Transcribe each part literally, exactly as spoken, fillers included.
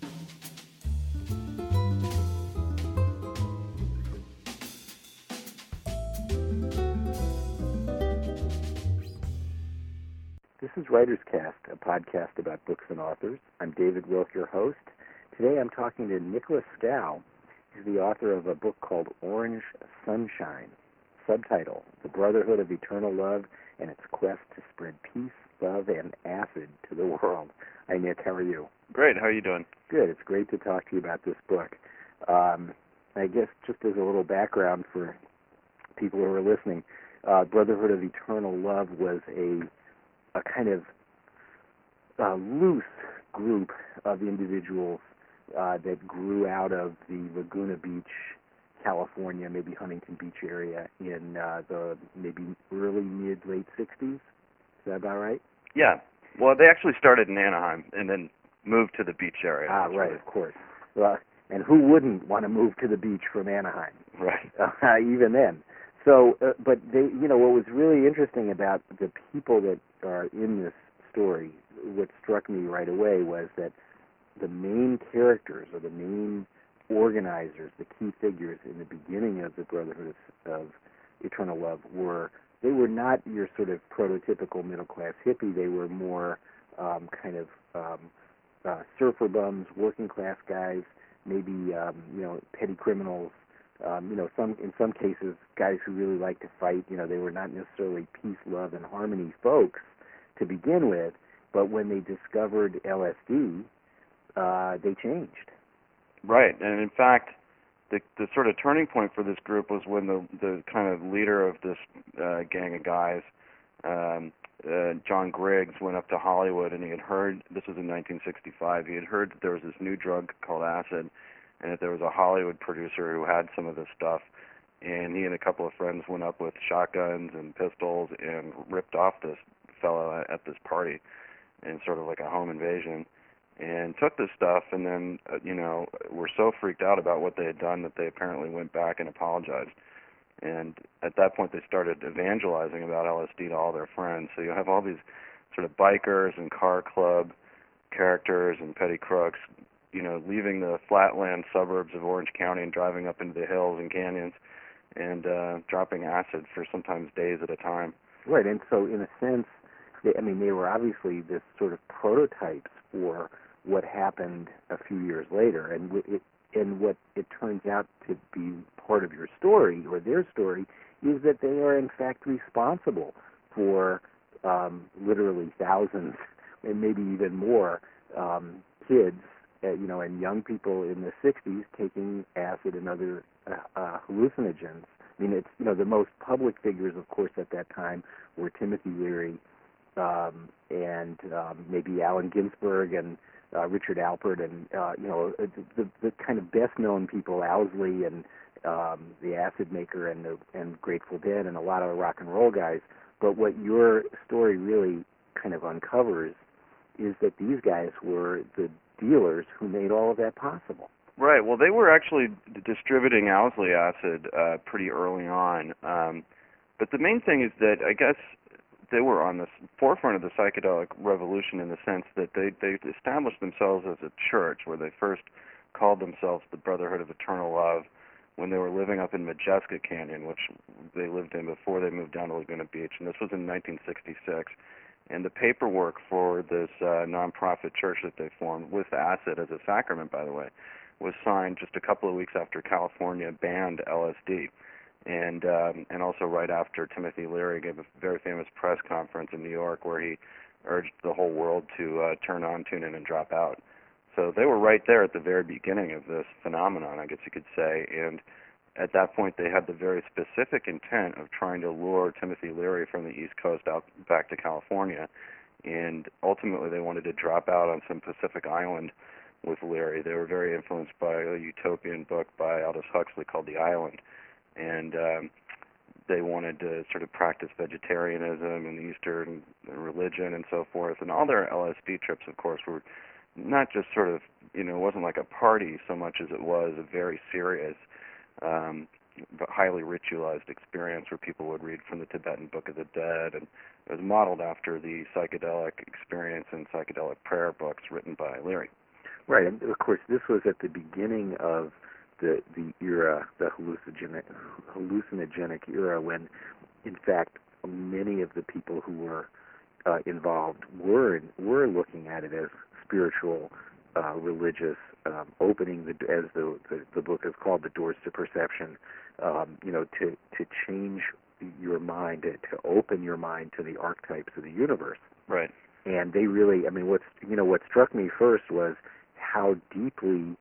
This is Writer's Cast, a podcast about books and authors. I'm David Wilk, your host. Today I'm talking to Nicholas Scow. He's the author of a book called Orange Sunshine. Subtitle, The Brotherhood of Eternal Love and Its Quest to Spread Peace, Love, and Acid to the World. Hi, Nick. How are you? Great. How are you doing? Good. It's great to talk to you about this book. Um, I guess just as a little background for people who are listening, uh, Brotherhood of Eternal Love was a a kind of uh, loose group of individuals uh, that grew out of the Laguna Beach, California, maybe Huntington Beach area in uh, the maybe early, mid, late sixties. Is that about right? Yeah. Well, they actually started in Anaheim and then moved to the beach area. Ah, right, really. Of course. Well, and who wouldn't want to move to the beach from Anaheim? Right. Uh, even then. So, uh, but they, you know, what was really interesting about the people that are in this story, what struck me right away was that the main characters or the main organizers, the key figures in the beginning of the Brotherhood of, of Eternal Love were, they were not your sort of prototypical middle-class hippie. They were more um, kind of um, uh, surfer bums, working-class guys, maybe, um, you know, petty criminals. Um, you know, some in some cases, guys who really like to fight. You know, they were not necessarily peace, love, and harmony folks to begin with, but when they discovered L S D, uh, they changed. Right, and in fact, the the sort of turning point for this group was when the the kind of leader of this uh, gang of guys, um, uh, John Griggs, went up to Hollywood, and he had heard, this was in nineteen sixty-five, he had heard that there was this new drug called acid, and that there was a Hollywood producer who had some of this stuff, and he and a couple of friends went up with shotguns and pistols and ripped off this fellow at this party in sort of like a home invasion, and took this stuff, and then, uh, you know, were so freaked out about what they had done that they apparently went back and apologized. And at that point, they started evangelizing about L S D to all their friends. So you have all these sort of bikers and car club characters and petty crooks, you know, leaving the flatland suburbs of Orange County and driving up into the hills and canyons and uh, dropping acid for sometimes days at a time. Right, and so in a sense, they, I mean, they were obviously this sort of prototypes for what happened a few years later, and it, and what it turns out to be part of your story, or their story, is that they are in fact responsible for um, literally thousands, and maybe even more, um, kids, Uh, you know, and young people in the sixties taking acid and other uh, uh, hallucinogens. I mean, it's, you know, the most public figures, of course, at that time were Timothy Leary um, and um, maybe Allen Ginsberg and uh, Richard Alpert and, uh, you know, the, the kind of best-known people, Owsley and um, the Acid Maker and, the, and Grateful Dead and a lot of rock and roll guys. But what your story really kind of uncovers is that these guys were the dealers who made all of that possible. Right. Well, they were actually distributing Owsley acid uh, pretty early on. Um, but the main thing is that I guess they were on the forefront of the psychedelic revolution in the sense that they, they established themselves as a church where they first called themselves the Brotherhood of Eternal Love when they were living up in Majeska Canyon, which they lived in before they moved down to Laguna Beach. And this was in nineteen sixty-six. And the paperwork for this uh, nonprofit church that they formed, with acid as a sacrament, by the way, was signed just a couple of weeks after California banned L S D, and um, and also right after Timothy Leary gave a very famous press conference in New York where he urged the whole world to uh, turn on, tune in, and drop out. So they were right there at the very beginning of this phenomenon, I guess you could say, and at that point, they had the very specific intent of trying to lure Timothy Leary from the East Coast out back to California, and ultimately they wanted to drop out on some Pacific island with Leary. They were very influenced by a utopian book by Aldous Huxley called The Island, and um, they wanted to sort of practice vegetarianism and Eastern religion and so forth, and all their L S D trips, of course, were not just sort of, you know, it wasn't like a party so much as it was a very serious Um, but highly ritualized experience where people would read from the Tibetan Book of the Dead, and it was modeled after the psychedelic experience and psychedelic prayer books written by Leary. Right, and of course, this was at the beginning of the the era, the hallucinogenic hallucinogenic era, when, in fact, many of the people who were uh, involved were were looking at it as spiritual, uh, religious, um, opening the as the, the the book is called, the doors to perception. Um, you know, to to change your mind, to, to open your mind to the archetypes of the universe. Right. And they really, I mean, what's you know what struck me first was how deeply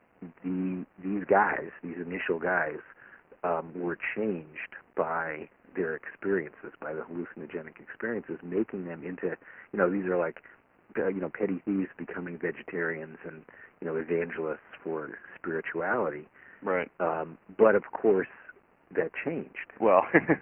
the these guys, these initial guys, um, were changed by their experiences, by the hallucinogenic experiences, making them into, you know, these are like, uh, you know, petty thieves becoming vegetarians and, you know, evangelists for spirituality. Right. Um, but of course, that changed. Well,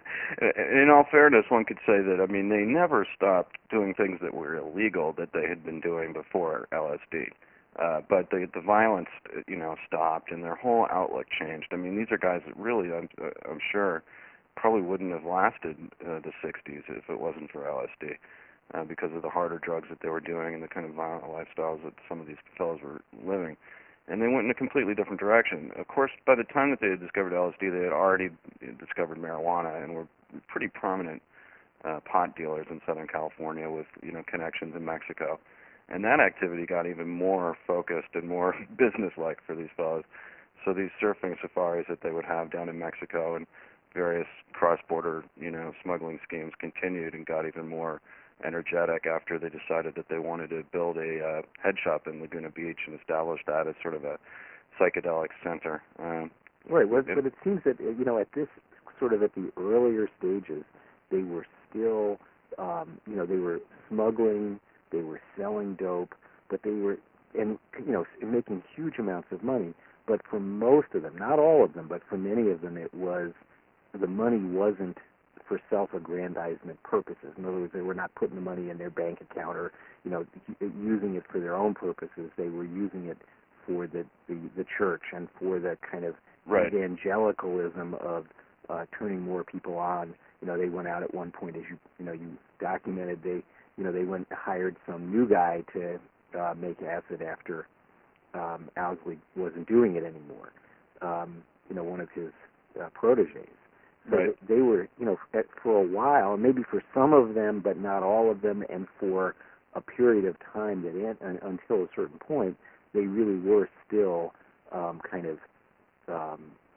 in all fairness, one could say that, I mean, they never stopped doing things that were illegal that they had been doing before L S D. Uh, but the the violence, you know, stopped, and their whole outlook changed. I mean, these are guys that really, I'm, I'm sure, probably wouldn't have lasted uh, the sixties if it wasn't for L S D, uh, because of the harder drugs that they were doing and the kind of violent lifestyles that some of these fellows were living. And they went in a completely different direction. Of course, by the time that they had discovered L S D, they had already discovered marijuana and were pretty prominent uh, pot dealers in Southern California with, you know, connections in Mexico. And that activity got even more focused and more business-like for these fellows. So these surfing safaris that they would have down in Mexico and various cross-border, you know, smuggling schemes continued and got even more energetic after they decided that they wanted to build a uh, head shop in Laguna Beach and establish that as sort of a psychedelic center. Um, right, well, it, but it seems that, you know, at this sort of at the earlier stages, they were still, um, you know, they were smuggling, they were selling dope, but they were, and you know, making huge amounts of money. But for most of them, not all of them, but for many of them, it was, the money wasn't for self-aggrandizement purposes. In other words, they were not putting the money in their bank account or, you know, using it for their own purposes. They were using it for the, the, the church and for the kind of right. evangelicalism of uh, turning more people on. You know, they went out at one point, as you, you know, you documented, they, you know, they went and hired some new guy to uh, make acid after um, Owsley wasn't doing it anymore. Um, you know, one of his uh, proteges. So right. they were, you know, for a while, maybe for some of them, but not all of them, and for a period of time that, in, until a certain point, they really were still um, kind of um,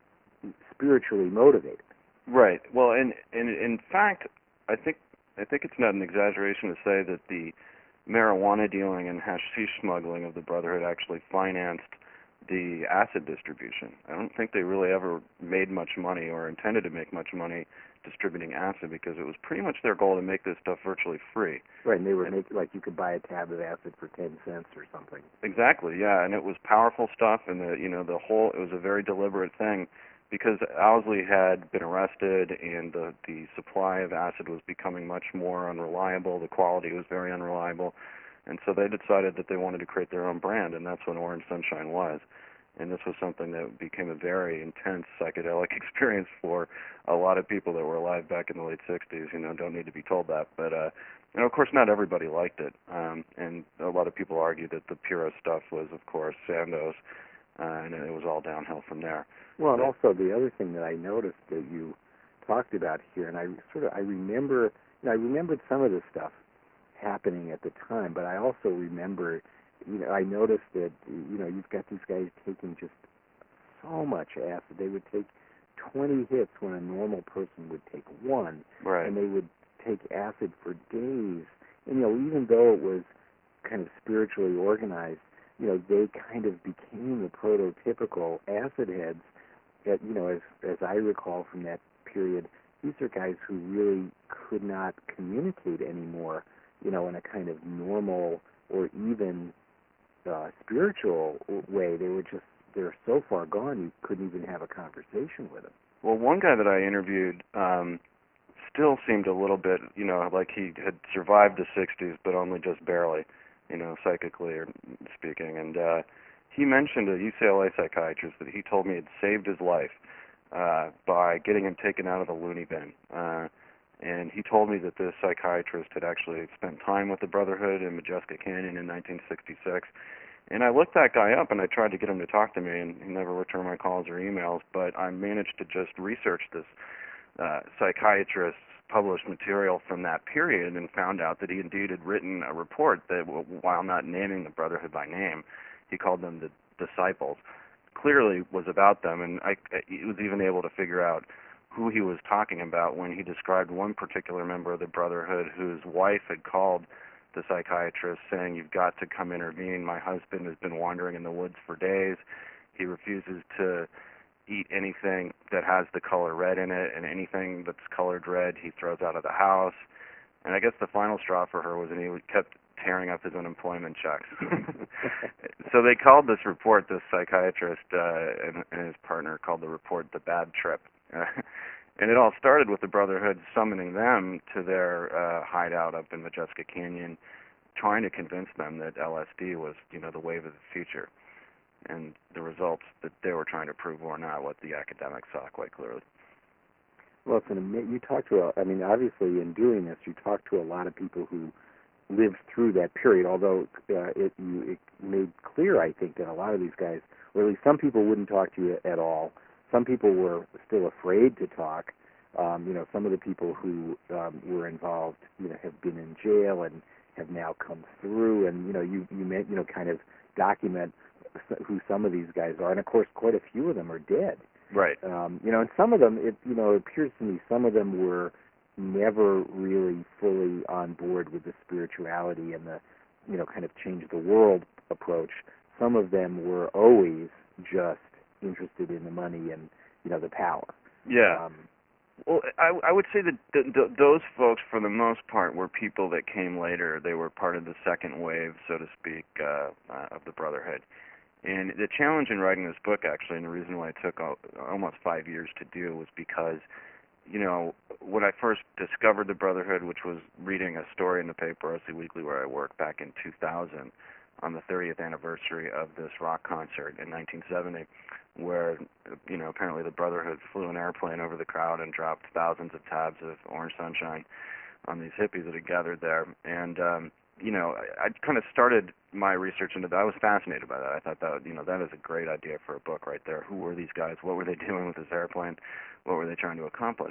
spiritually motivated. Right. Well, and, and in fact, I think I think it's not an exaggeration to say that the marijuana dealing and hashish smuggling of the Brotherhood actually financed the acid distribution. I don't think they really ever made much money or intended to make much money distributing acid, because it was pretty much their goal to make this stuff virtually free. Right, and they were making, like, you could buy a tab of acid for ten cents or something. Exactly, yeah, and it was powerful stuff, and the, you know, the whole, it was a very deliberate thing, because Owsley had been arrested and the, the supply of acid was becoming much more unreliable, the quality was very unreliable, and so they decided that they wanted to create their own brand, and that's what Orange Sunshine was. And this was something that became a very intense psychedelic experience for a lot of people that were alive back in the late sixties. You know, don't need to be told that. But, uh, you know, of course, not everybody liked it. Um, and a lot of people argue that the purest stuff was, of course, Sandoz, uh, and it was all downhill from there. Well, and also the other thing that I noticed that you talked about here, and I sort of, I remember, you know, I remembered some of this stuff happening at the time, but I also remember, you know, I noticed that, you know, you've got these guys taking just so much acid. They would take twenty hits when a normal person would take one. Right. And they would take acid for days. And, you know, even though it was kind of spiritually organized, you know, they kind of became the prototypical acid heads that, you know, as, as I recall from that period, these are guys who really could not communicate anymore, you know, in a kind of normal or even Uh, spiritual way. They were just, they're so far gone you couldn't even have a conversation with them. Well, one guy that I interviewed um, still seemed a little bit, you know, like he had survived the sixties, but only just barely, you know, psychically or speaking. And uh, he mentioned a U C L A psychiatrist that he told me had saved his life uh, by getting him taken out of the loony bin. Uh, and he told me that this psychiatrist had actually spent time with the Brotherhood in Majeska Canyon in nineteen sixty-six. And I looked that guy up, and I tried to get him to talk to me, and he never returned my calls or emails. But I managed to just research this uh, psychiatrist's published material from that period and found out that he indeed had written a report that, while not naming the Brotherhood by name, he called them the Disciples, clearly was about them. And I, he was even able to figure out who he was talking about when he described one particular member of the Brotherhood whose wife had called the psychiatrist saying, "You've got to come intervene. My husband has been wandering in the woods for days. He refuses to eat anything that has the color red in it, and anything that's colored red he throws out of the house." And I guess the final straw for her was that he kept tearing up his unemployment checks. So they called this report, this psychiatrist uh, and, and his partner called the report the Bad Trip. Uh, and it all started with the Brotherhood summoning them to their uh, hideout up in Majeska Canyon, trying to convince them that L S D was, you know, the wave of the future. And the results that they were trying to prove were not what the academics saw quite clearly. Well, it's an ama- you talk to, a, I mean, obviously in doing this, you talk to a lot of people who lived through that period, although uh, it, you, it made clear, I think, that a lot of these guys, or at least some people wouldn't talk to you at all. Some people were still afraid to talk. Um, you know, some of the people who um, were involved, you know, have been in jail and have now come through, and, you know, you, you, may, you know, kind of document who some of these guys are, and of course quite a few of them are dead. Right. Um, you know, and some of them, it you know, it appears to me some of them were never really fully on board with the spirituality and the, you know, kind of change the world approach. Some of them were always just interested in the money and, you know, the power. Yeah. Um, Well, I, I would say that th- th- those folks, for the most part, were people that came later. They were part of the second wave, so to speak, uh, uh, of the Brotherhood. And the challenge in writing this book, actually, and the reason why it took al- almost five years to do, was because, you know, when I first discovered the Brotherhood, which was reading a story in the paper, O S C Weekly, where I worked back in two thousand, on the thirtieth anniversary of this rock concert in nineteen seventy, where, you know, apparently the Brotherhood flew an airplane over the crowd and dropped thousands of tabs of Orange Sunshine on these hippies that had gathered there. And, um, you know, I, I kind of started my research into that. I was fascinated by that. I thought that, you know, that is a great idea for a book right there. Who were these guys? What were they doing with this airplane? What were they trying to accomplish?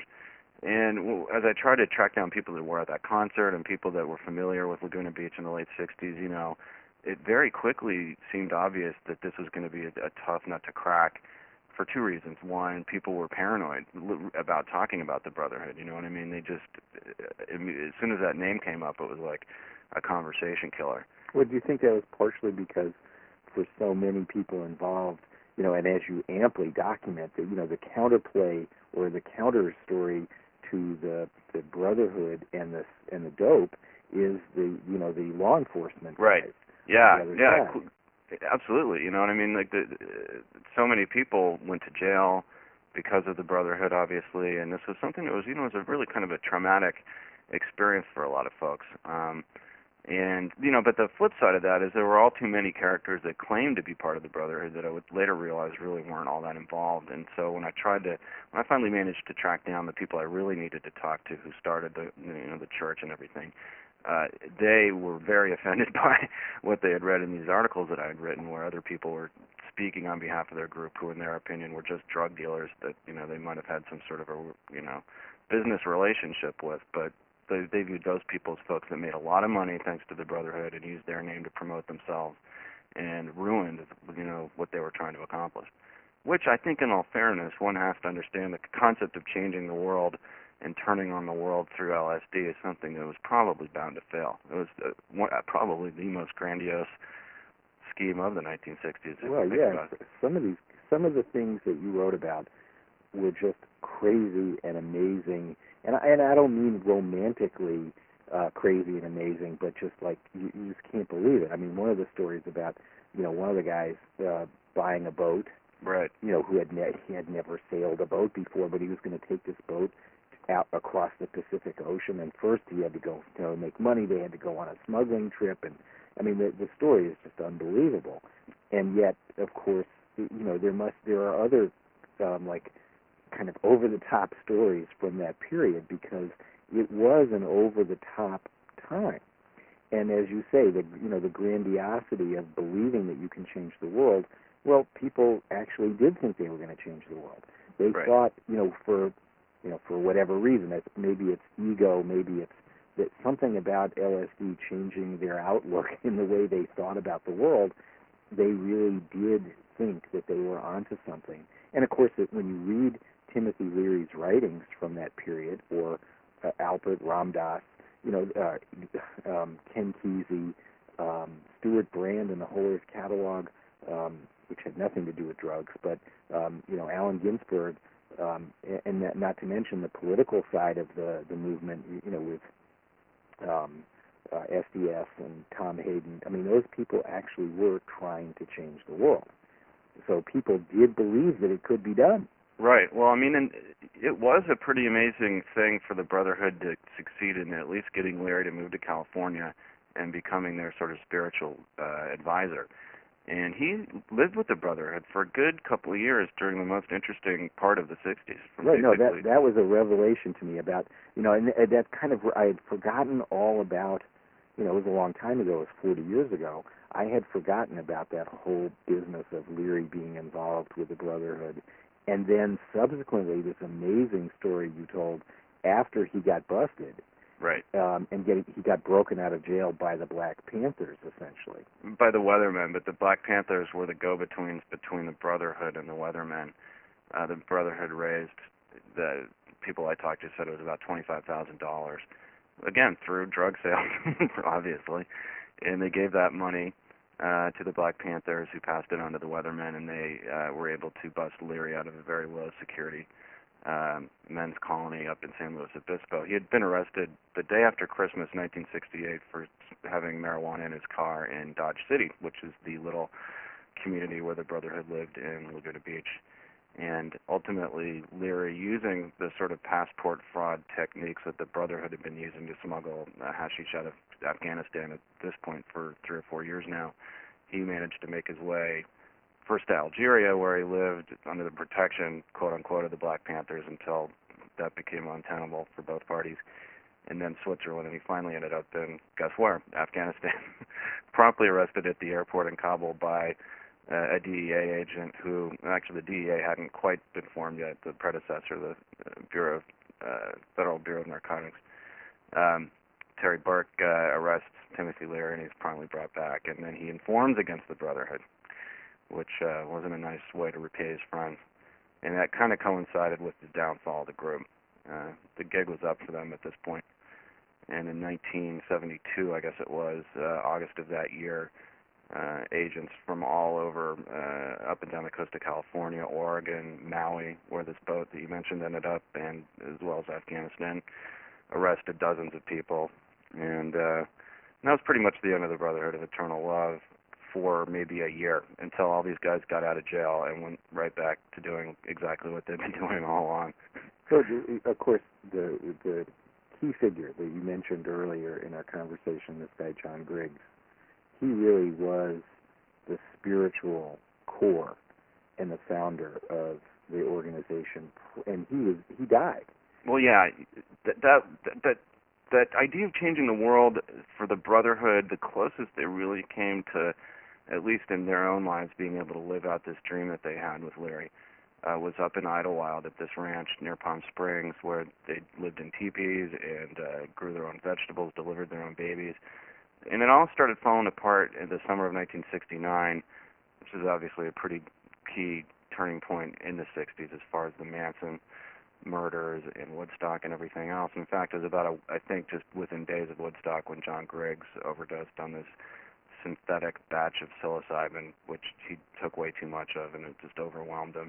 And well, as I tried to track down people that were at that concert and people that were familiar with Laguna Beach in the late sixties, you know, it very quickly seemed obvious that this was going to be a, a tough nut to crack for two reasons. One, people were paranoid about talking about the Brotherhood. You know what I mean? They just, as soon as that name came up, it was like a conversation killer. well, do you think that was partially because for so many people involved, you know, and as you amply document, that, you know, the counterplay or the counter story to the the Brotherhood and the and the dope is the, you know, the law enforcement right. guys. Yeah, yeah, Side. absolutely. You know what I mean? Like, the, so many people went to jail because of the Brotherhood, obviously, and this was something that was, you know, was a really kind of a traumatic experience for a lot of folks. Um, and, you know, but the flip side of that is there were all too many characters that claimed to be part of the Brotherhood that I would later realize really weren't all that involved. And so when I tried to, when I finally managed to track down the people I really needed to talk to who started the, you know, the church and everything, Uh, they were very offended by what they had read in these articles that I had written, where other people were speaking on behalf of their group who, in their opinion, were just drug dealers that, you know, they might have had some sort of a, you know, business relationship with. But they, they viewed those people as folks that made a lot of money thanks to the Brotherhood and used their name to promote themselves and ruined, you know, what they were trying to accomplish. Which I think, in all fairness, one has to understand the concept of changing the world and turning on the world through L S D is something that was probably bound to fail. It was uh, one, uh, probably the most grandiose scheme of the nineteen sixties. Well, yeah, some of these, some of the things that you wrote about were just crazy and amazing, and I, and I don't mean romantically uh, crazy and amazing, but just like you, you just can't believe it. I mean, one of the stories about, you know, one of the guys uh, buying a boat, right? You know, who had ne- he had never sailed a boat before, but he was going to take this boat out across the Pacific Ocean, and first he had to go, you know, make money. They had to go on a smuggling trip, and I mean, the, the story is just unbelievable. And yet, of course, you know, there must there are other um, like kind of over the top stories from that period, because it was an over the top time. and as you say, the you know the grandiosity of believing that you can change the world. Well, people actually did think they were going to change the world. They Right. thought, you know, for you know for whatever reason, that maybe it's ego, maybe it's that something about L S D changing their outlook in the way they thought about the world. They really did think that they were onto something. And of course, it, when you read Timothy Leary's writings from that period, or uh, Albert Ram Dass, you know, uh, um, Ken Kesey, um, Stuart Brand and the Whole Earth Catalog, um, which had nothing to do with drugs, but um, you know, Allen Ginsberg, um, and that, not to mention the political side of the the movement, you know, with um, uh, S D S and Tom Hayden. I mean, those people actually were trying to change the world. So people did believe that it could be done. Right. Well, I mean, and it was a pretty amazing thing for the Brotherhood to succeed in at least getting Leary to move to California and becoming their sort of spiritual uh, advisor. And he lived with the Brotherhood for a good couple of years during the most interesting part of the sixties. Right. No, that that was a revelation to me about, you know, and, and that kind of, I had forgotten all about, you know, it was a long time ago, it was forty years ago. I had forgotten about that whole business of Leary being involved with the Brotherhood. And then subsequently, this amazing story you told after he got busted. Right. Um, and getting, he got broken out of jail by the Black Panthers, essentially. By the Weathermen, but the Black Panthers were the go-betweens between the Brotherhood and the Weathermen. Uh, the Brotherhood raised, the people I talked to said it was about twenty-five thousand dollars, again, through drug sales, obviously. And they gave that money uh, to the Black Panthers, who passed it on to the Weathermen, and they uh, were able to bust Leary out of a very low security Um, men's colony up in San Luis Obispo. He had been arrested the day after Christmas nineteen sixty-eight for having marijuana in his car in Dodge City, which is the little community where the Brotherhood lived in Laguna Beach. And ultimately, Leary, using the sort of passport fraud techniques that the Brotherhood had been using to smuggle uh, hashish out of Afghanistan at this point for three or four years now, he managed to make his way first to Algeria, where he lived under the protection, quote-unquote, of the Black Panthers until that became untenable for both parties, and then Switzerland, and he finally ended up in, guess where, Afghanistan, promptly arrested at the airport in Kabul by uh, a D E A agent who, actually the D E A hadn't quite been formed yet, the predecessor, the uh, Bureau of, uh, Federal Bureau of Narcotics. Um, Terry Burke uh, arrests Timothy Leary, and he's promptly brought back, and then he informs against the Brotherhood, which uh, wasn't a nice way to repay his friends. And that kind of coincided with the downfall of the group. Uh, the gig was up for them at this point. And in nineteen seventy-two, I guess it was, uh, August of that year, uh, agents from all over, uh, up and down the coast of California, Oregon, Maui, where this boat that you mentioned ended up, and as well as Afghanistan, arrested dozens of people. And, uh, and that was pretty much the end of the Brotherhood of Eternal Love for maybe a year, until all these guys got out of jail and went right back to doing exactly what they've been doing all along. So, of course, the the key figure that you mentioned earlier in our conversation, this guy John Griggs, he really was the spiritual core and the founder of the organization, and he was he died. Well, yeah, that that that that idea of changing the world for the Brotherhood, the closest they really came to, at least in their own lives, being able to live out this dream that they had with Leary, uh, was up in Idlewild at this ranch near Palm Springs, where they lived in teepees and uh, grew their own vegetables, delivered their own babies. And it all started falling apart in the summer of nineteen sixty-nine, which is obviously a pretty key turning point in the sixties as far as the Manson murders in Woodstock and everything else. In fact, it was about, a, I think, just within days of Woodstock when John Griggs overdosed on this synthetic batch of psilocybin, which he took way too much of, and it just overwhelmed him.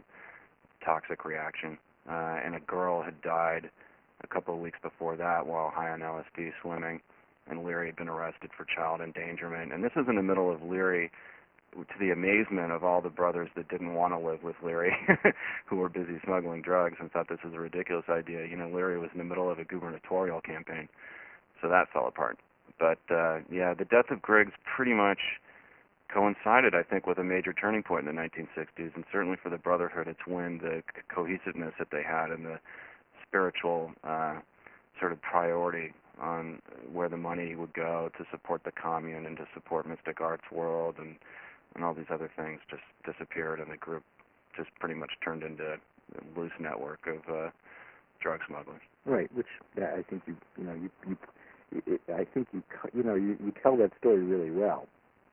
Toxic reaction. Uh, and a girl had died a couple of weeks before that while high on L S D swimming, and Leary had been arrested for child endangerment. And this is in the middle of Leary, to the amazement of all the brothers that didn't want to live with Leary, who were busy smuggling drugs and thought this was a ridiculous idea. You know, Leary was in the middle of a gubernatorial campaign, so that fell apart. But, uh, yeah, the death of Griggs pretty much coincided, I think, with a major turning point in the nineteen sixties, and certainly for the Brotherhood, it's when the cohesiveness that they had and the spiritual uh, sort of priority on where the money would go to support the commune and to support Mystic Arts World and and all these other things just disappeared, and the group just pretty much turned into a loose network of uh, drug smugglers. Right, which yeah, I think you you know you, you it, I think you you know you, you tell that story really well.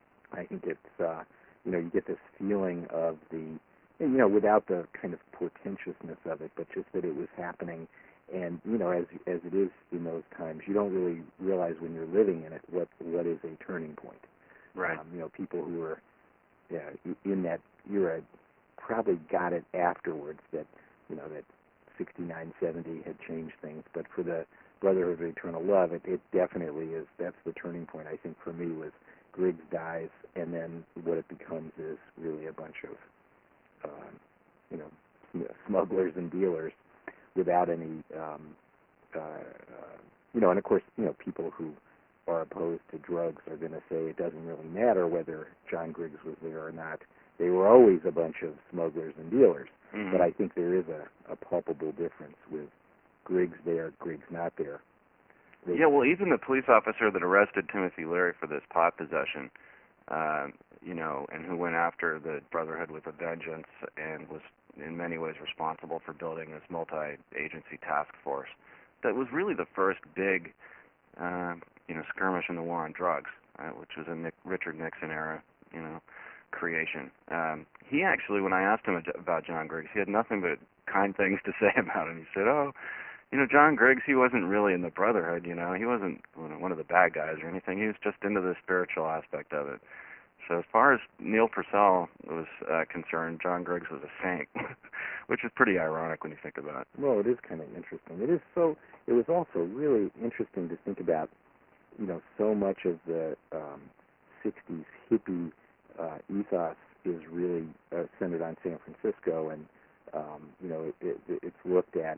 I think it's uh, you know you get this feeling of the you know without the kind of portentousness of it, but just that it was happening, and you know as as it is in those times, you don't really realize when you're living in it what what is a turning point. Right. Um, you know, people who were yeah, in that era probably got it afterwards that you know that sixty-nine, seventy had changed things, but for the Brotherhood of Eternal Love, it, it definitely is. That's the turning point. I think for me was Griggs dies, and then what it becomes is really a bunch of uh, you know sm- smugglers and dealers without any um, uh, uh, you know, and of course you know people who are opposed to drugs are going to say it doesn't really matter whether John Griggs was there or not. They were always a bunch of smugglers and dealers. Mm-hmm. But I think there is a, a palpable difference with Griggs there, Griggs not there. They, yeah, well, even the police officer that arrested Timothy Leary for this pot possession, uh, you know, and who went after the Brotherhood with a vengeance and was in many ways responsible for building this multi-agency task force, that was really the first big uh, you know, skirmish in the war on drugs, uh, which was a Nick, Richard Nixon era, you know, creation. Um, he actually, when I asked him about John Griggs, he had nothing but kind things to say about him. He said, "Oh, you know, John Griggs, he wasn't really in the Brotherhood. You know, he wasn't one of the bad guys or anything. He was just into the spiritual aspect of it." So as far as Neil Purcell was uh, concerned, John Griggs was a saint, which is pretty ironic when you think about it. Well, it is kind of interesting. It is so. It was also really interesting to think about. You know, so much of the um, sixties hippie uh, ethos is really uh, centered on San Francisco, and um, you know, it, it, it's looked at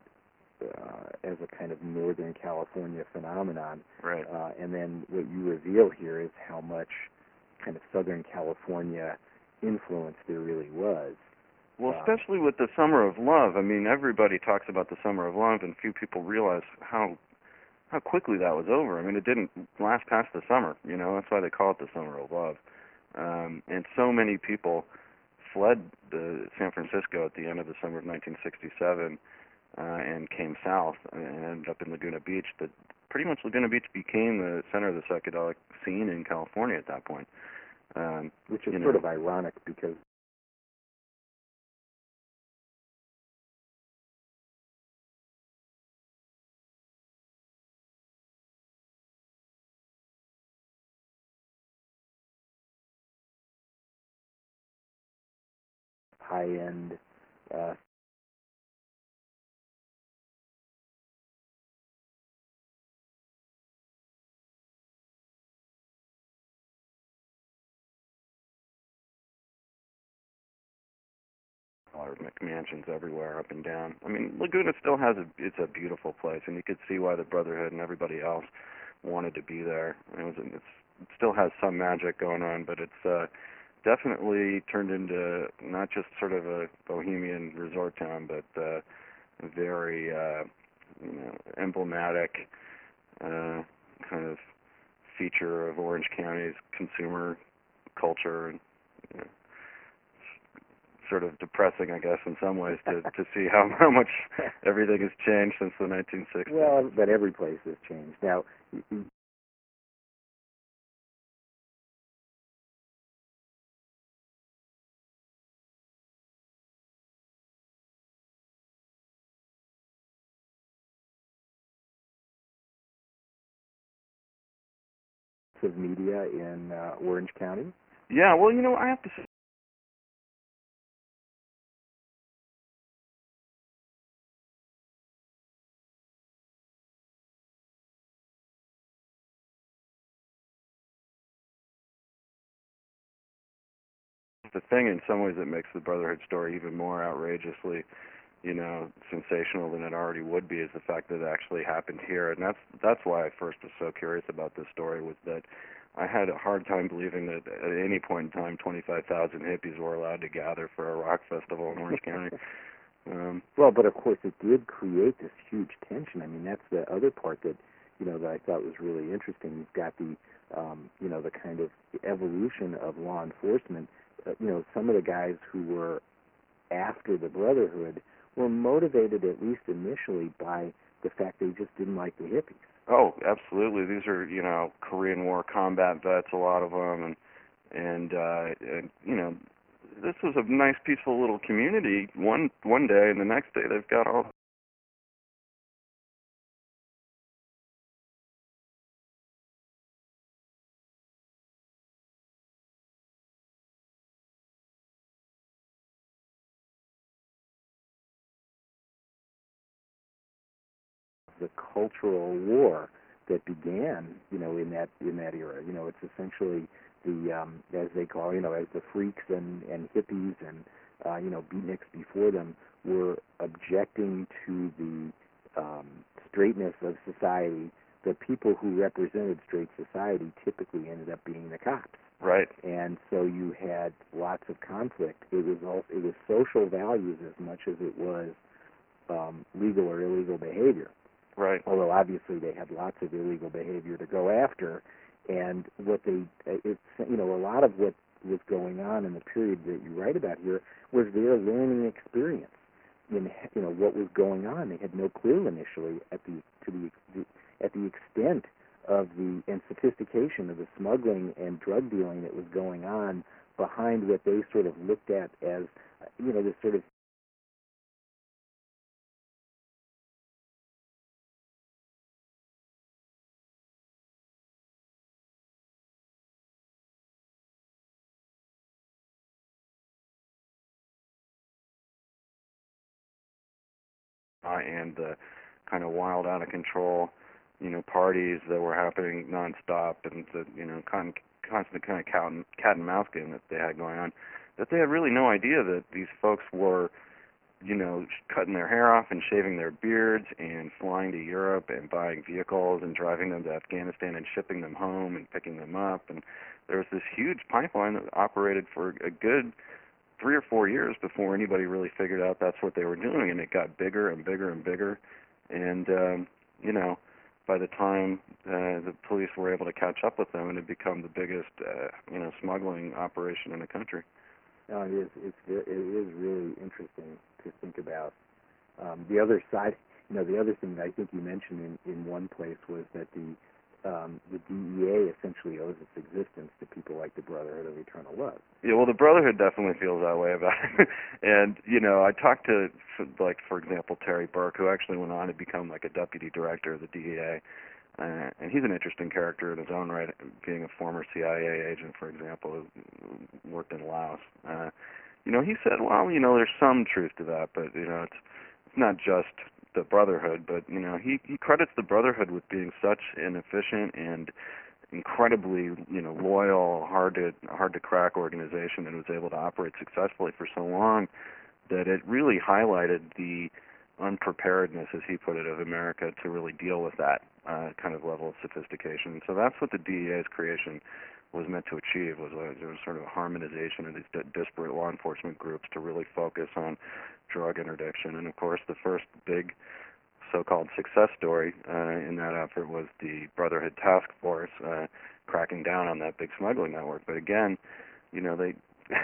uh, as a kind of Northern California phenomenon. Right. Uh, and then what you reveal here is how much kind of Southern California influence there really was. Well, um, especially with the Summer of Love. I mean, everybody talks about the Summer of Love, and few people realize how how quickly that was over. I mean, it didn't last past the summer, you know, that's why they call it the Summer of Love. Um, and so many people fled the San Francisco at the end of the summer of nineteen sixty-seven uh, and came south and ended up in Laguna Beach. But pretty much Laguna Beach became the center of the psychedelic scene in California at that point. Um, which is you sort know, of ironic because high-end uh, or McMansions everywhere, up and down. I mean, Laguna still has a, it's a beautiful place, and you could see why the Brotherhood and everybody else wanted to be there. It was, it's, it still has some magic going on, but it's uh, definitely turned into not just sort of a bohemian resort town, but uh, a very, uh, you know, emblematic uh, kind of feature of Orange County's consumer culture. And, you know, sort of depressing, I guess, in some ways, to to see how how much everything has changed since the nineteen sixties. well, but every place has changed. Now, of media in uh, Orange County. Yeah, well, you know, I have to say, the thing in some ways that makes the Brotherhood story even more outrageously, you know, sensational than it already would be is the fact that it actually happened here. And that's that's why I first was so curious about this story, was that I had a hard time believing that at any point in time twenty-five thousand hippies were allowed to gather for a rock festival in Orange County. Um, Well, but of course it did create this huge tension. I mean, that's the other part that you know, that I thought was really interesting. You've got the, um, you know, the kind of evolution of law enforcement. Uh, you know, some of the guys who were after the Brotherhood were motivated, at least initially, by the fact they just didn't like the hippies. Oh, absolutely. These are, you know, Korean War combat vets, a lot of them, and and, uh, and you know, this was a nice, peaceful little community. One one day, and the next day, they've got all the cultural war that began, you know, in that in that era. You know, it's essentially the um, as they call, you know, as the freaks and and hippies and uh, you know, beatniks before them were objecting to the um, straightness of society. The people who represented straight society typically ended up being the cops. right. And so you had lots of conflict. It was all, it was social values as much as it was um, legal or illegal behavior. Right. Although obviously they had lots of illegal behavior to go after, and what they, it's, you know, a lot of what was going on in the period that you write about here was their learning experience in, you know, what was going on. They had no clue initially at the to the, the at the extent of the and sophistication of the smuggling and drug dealing that was going on behind what they sort of looked at as, you know, this sort of Uh, and the kind of wild, out of control, you know, parties that were happening nonstop, and the, you know, con- constant kind of cat and, cat and mouse game that they had going on, that they had really no idea that these folks were, you know, cutting their hair off and shaving their beards and flying to Europe and buying vehicles and driving them to Afghanistan and shipping them home and picking them up. And there was this huge pipeline that operated for a good three or four years before anybody really figured out that's what they were doing, and it got bigger and bigger and bigger. And, um, you know, by the time uh, the police were able to catch up with them, it had become the biggest, uh, you know, smuggling operation in the country. No, it is. It's it is really interesting to think about. Um, the other side, you know, the other thing that I think you mentioned in, in one place was that the um, the D E A essentially owes its existence to people like the Brotherhood of Eternal Love. Yeah, well, the Brotherhood definitely feels that way about it. And, you know, I talked to, like, for example, Terry Burke, who actually went on to become, like, a deputy director of the D E A. Uh, and he's an interesting character in his own right, being a former C I A agent, for example, who worked in Laos. Uh, you know, he said, well, you know, there's some truth to that, but, you know, it's it's not just the Brotherhood, but, you know, he, he credits the Brotherhood with being such an efficient and incredibly, you know, loyal, hard to hard to crack organization, and was able to operate successfully for so long that it really highlighted the unpreparedness, as he put it, of America to really deal with that uh, kind of level of sophistication. So that's what the D E A's creation was meant to achieve, was a, it was sort of a harmonization of these di- disparate law enforcement groups to really focus on drug interdiction. And of course, the first big so-called success story uh, in that effort was the Brotherhood Task Force uh, cracking down on that big smuggling network. But again, you know, they,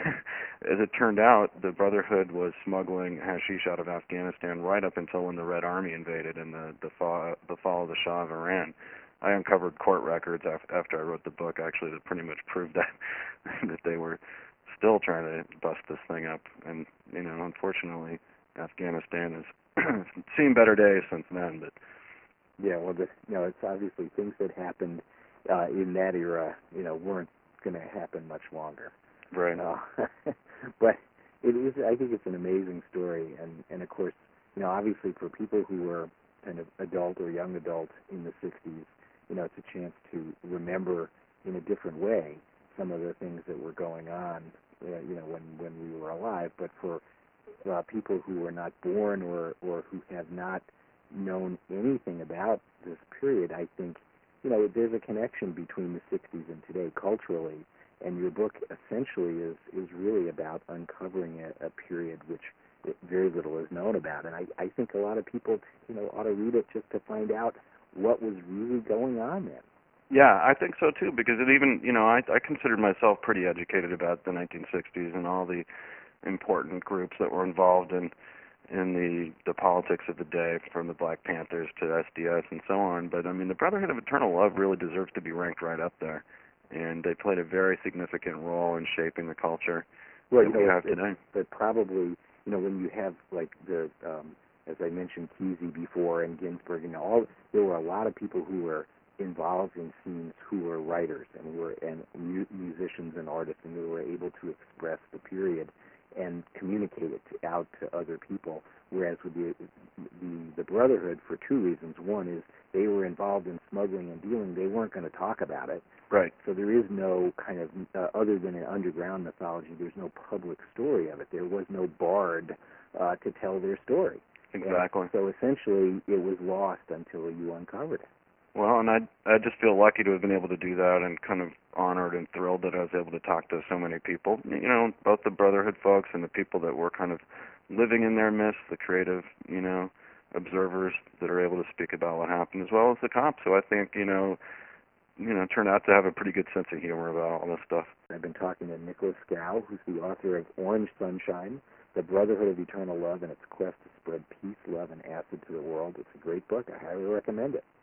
as it turned out, the Brotherhood was smuggling hashish out of Afghanistan right up until when the Red Army invaded in the the fall, the fall of the Shah of Iran. I uncovered court records af- after I wrote the book, actually, that pretty much proved that that they were still trying to bust this thing up. And, you know, unfortunately, Afghanistan has seen better days since then. But yeah, well, the, you know, it's obviously things that happened uh, in that era, you know, weren't going to happen much longer. right, Uh, but it is. I think it's an amazing story, and and of course, you know, obviously for people who were kind of adult or young adults in the sixties, you know, it's a chance to remember in a different way some of the things that were going on, uh, you know, when when we were alive. But for uh, people who were not born or or who have not known anything about this period, I think, you know, there's a connection between the sixties and today culturally. And your book essentially is, is really about uncovering a, a period which very little is known about. And I, I think a lot of people, you know, ought to read it just to find out what was really going on then. Yeah, I think so too, because it even, you know, I I considered myself pretty educated about the nineteen sixties and all the important groups that were involved in in the the politics of the day, from the Black Panthers to S D S and so on. But I mean, the Brotherhood of Eternal Love really deserves to be ranked right up there, and they played a very significant role in shaping the culture Well, that you know, we have it, today. but probably, you know, when you have like the, um, as I mentioned, Kesey before and Ginsberg, you know, all there were a lot of people who were involved in scenes who were writers and were and mu- musicians and artists, and who were able to express the period and communicate it to, out to other people. Whereas with the, the the Brotherhood, for two reasons. One is they were involved in smuggling and dealing; they weren't going to talk about it. Right. So there is no kind of, uh, other than an underground mythology, there's no public story of it. There was no bard uh, to tell their story. Exactly. And so essentially, it was lost until you uncovered it. Well, and I I just feel lucky to have been able to do that, and kind of honored and thrilled that I was able to talk to so many people. You know, both the Brotherhood folks and the people that were kind of living in their midst, the creative, you know, observers that are able to speak about what happened, as well as the cops, who I think, you know, you know, turned out to have a pretty good sense of humor about all this stuff. I've been talking to Nicholas Scow, who's the author of Orange Sunshine, The Brotherhood of Eternal Love, and its quest to spread peace, love, and acid to the world. It's a great book. I highly recommend it.